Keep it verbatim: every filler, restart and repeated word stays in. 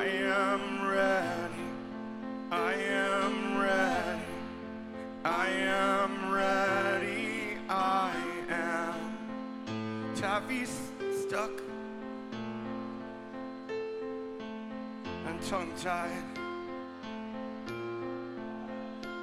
I am ready, I am ready, I am ready, I am. Taffy's stuck and tongue-tied.